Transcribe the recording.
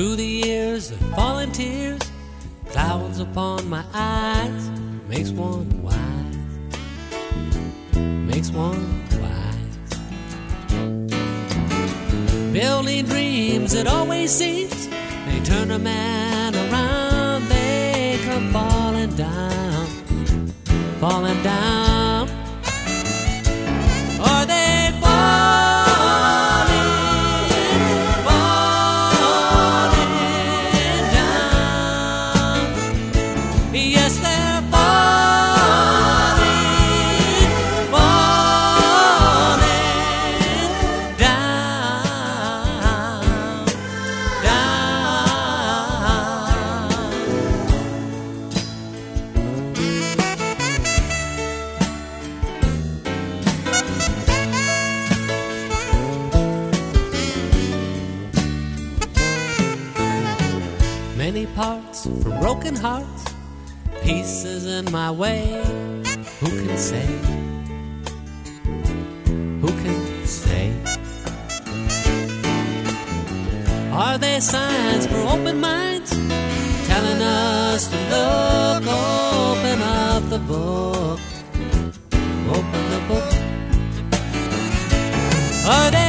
Through the years, the falling tears, clouds upon my eyes, makes one wise, makes one wise. Building dreams, it always seems, they turn a man around, they come falling down, falling down. Are they falling, falling down? Yes, they're falling, falling down, many parts from broken hearts, pieces in my way. Who can say? Who can say? Are they signs for open minds, telling us to look? Open up the book, open the book. Are they